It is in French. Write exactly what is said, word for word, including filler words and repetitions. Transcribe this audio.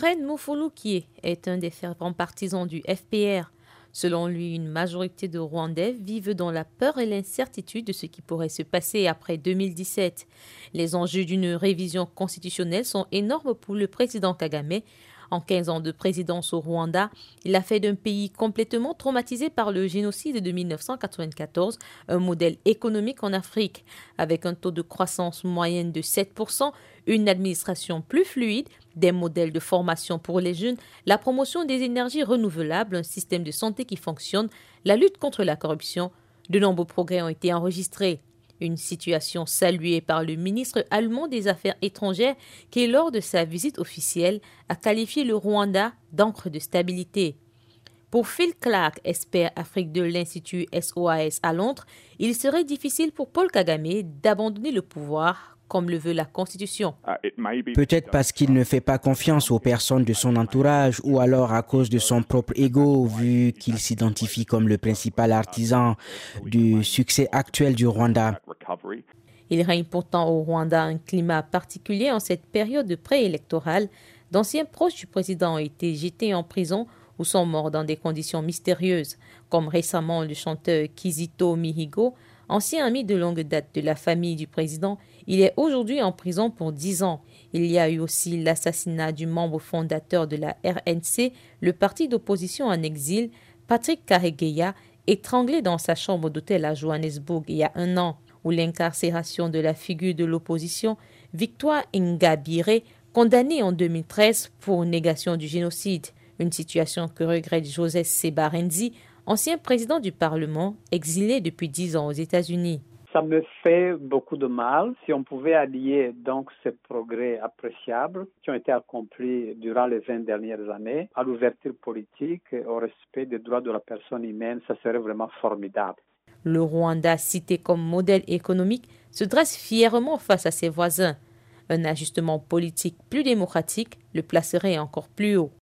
Fred Mufulukiye est un des fervents partisans du F P R. Selon lui, une majorité de Rwandais vivent dans la peur et l'incertitude de ce qui pourrait se passer après deux mille dix-sept. Les enjeux d'une révision constitutionnelle sont énormes pour le président Kagame. En quinze ans de présidence au Rwanda, il a fait d'un pays complètement traumatisé par le génocide de mille neuf cent quatre-vingt-quatorze un modèle économique en Afrique. Avec un taux de croissance moyenne de sept pour cent, une administration plus fluide, des modèles de formation pour les jeunes, la promotion des énergies renouvelables, un système de santé qui fonctionne, la lutte contre la corruption, de nombreux progrès ont été enregistrés. Une situation saluée par le ministre allemand des Affaires étrangères qui, lors de sa visite officielle, a qualifié le Rwanda d'encre de stabilité. Pour Phil Clark, expert Afrique de l'Institut S O A S à Londres, il serait difficile pour Paul Kagame d'abandonner le pouvoir comme le veut la Constitution. Peut-être parce qu'il ne fait pas confiance aux personnes de son entourage ou alors à cause de son propre ego, vu qu'il s'identifie comme le principal artisan du succès actuel du Rwanda. Il règne pourtant au Rwanda un climat particulier en cette période préélectorale. D'anciens proches du président ont été jetés en prison ou sont morts dans des conditions mystérieuses, comme récemment le chanteur Kizito Mihigo, ancien ami de longue date de la famille du président. Il est aujourd'hui en prison pour dix ans. Il y a eu aussi l'assassinat du membre fondateur de la R N C, le parti d'opposition en exil, Patrick Karegeya, étranglé dans sa chambre d'hôtel à Johannesburg il y a un an, ou l'incarcération de la figure de l'opposition, Victoire Ingabire, condamnée en deux mille treize pour négation du génocide. Une situation que regrette Joseph Sebarenzi, ancien président du Parlement, exilé depuis dix ans aux États-Unis. Ça me fait beaucoup de mal. Si on pouvait allier donc ces progrès appréciables qui ont été accomplis durant les vingt dernières années à l'ouverture politique et au respect des droits de la personne humaine, ça serait vraiment formidable. Le Rwanda, cité comme modèle économique, se dresse fièrement face à ses voisins. Un ajustement politique plus démocratique le placerait encore plus haut.